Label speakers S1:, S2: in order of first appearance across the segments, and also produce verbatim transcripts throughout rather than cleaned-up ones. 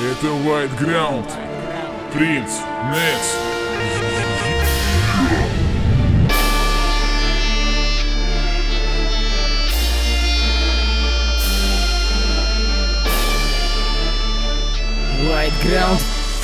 S1: Это White Ground, Принц, Некс.
S2: White Ground.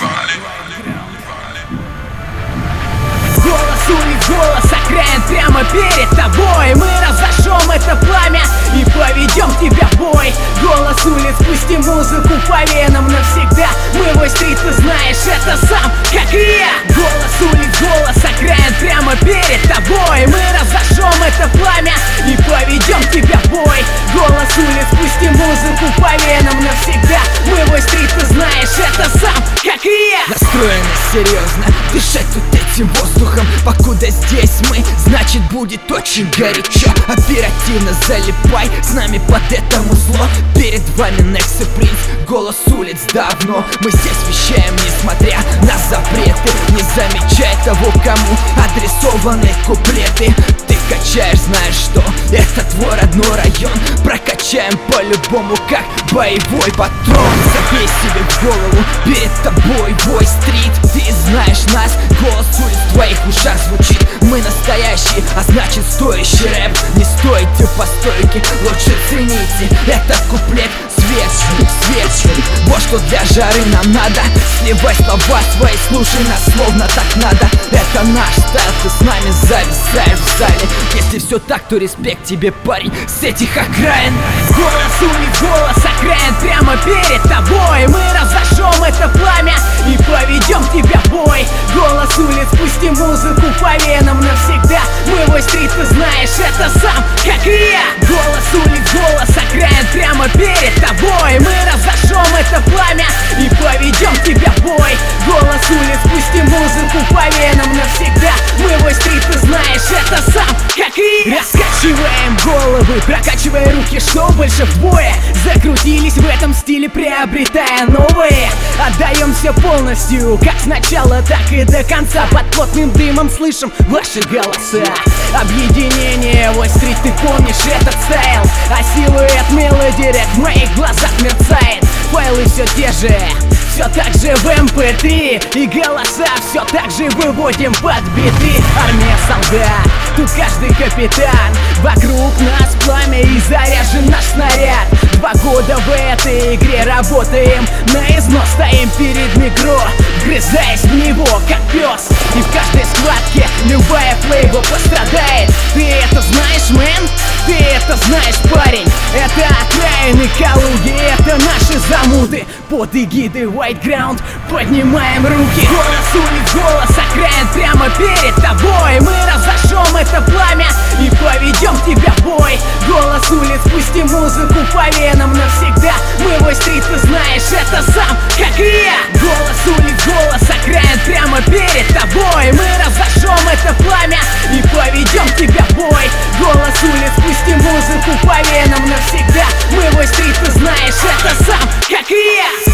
S2: Голос улиц, голос окраин прямо перед тобой. Мы разожжем это пламя и поведем тебя в бой. Голос улиц, пусти музыку по венам навсегда. Мы вой стрит, ты знаешь, это сам, как и я. Голос улиц, голос окраин прямо перед тобой. Мы разожжем это пламя и поведем тебя в бой. Голос улиц, пусти музыку по венам навсегда. Мы вой стрит, ты знаешь, это сам, как и я.
S3: Настроены серьезно, дышать тут этим воздухом. Покуда здесь мы, значит будет очень горячо. Оперативно залипай с нами под это музло. Перед вами Некс и Принц, голос улиц давно. Мы здесь вещаем, несмотря на запреты, не замечая того, кому адресованы куплеты. Ты качаешь, знаешь что, это твой родной район. Прокачаем по-любому, как боевой патрон. Забей себе в голову, перед тобой вой стрит. Ты знаешь нас, голос улиц в твоих ушах звучит. Мы настоящие, а значит стоящий рэп. Не стойте по стойке, лучше цените этот куплет. Свет, свет, вот что для жары нам надо. Сливай слова свои, слушай нас, словно так надо. Это наш стайл, ты с нами зависаешь в зале. Если все так, то респект тебе, парень, с этих окраин.
S2: Голос улиц, голос окраин прямо перед тобой. Мы разожжем это пламя и поведем тебя в бой. Голос улиц, пусти музыку по венам навсегда. Мы вой стрит, ты знаешь, это сам, как и я. Голос улиц, голос окраин прямо перед тобой. Мы разожжем это пламя и поведем тебя в бой. Голос улиц, пусти музыку по венам навсегда. Мы вой стрит, ты знаешь, это сам, как и я. Раскачиваем головы, прокачивая руки, что больше вдвое. Закрутились в этом стиле, приобретая новые. Отдаемся полностью, как сначала, так и до конца. Под плотным дымом слышим ваши голоса. Объединение, вой стрит, ты помнишь этот стайл. А силуэт мелоди рэп в моих глазах мерцает. Файлы все те же, все так же в эм пэ три. И голоса все так же выводим под биты. Армия солдат, тут каждый капитан. Вокруг нас пламя и заряжен наш снаряд. Два года в этой игре работаем на износ, стоим перед микро, вгрызаясь в него, как пес. И в каждой схватке любая флейва пострадает. Ты это знаешь, мэн? Ты это знаешь, парень? Это окраины Калуги, это наши замуты. Под эгидой White Ground поднимаем руки. Голос улиц, голос окраин прямо перед тобой. Мы разожжем это пламя и поведем тебя в бой. Голос улиц, пусти музыку по венам навсегда. Мы вой стрит, ты знаешь, это сам, как и я. Голос улиц, голос окраин прямо перед тобой. Мы разожжем это пламя и поведем тебя в бой. Голос улиц, пусти музыку по венам навсегда. Мы вой стрит, ты знаешь, это сам, как и я.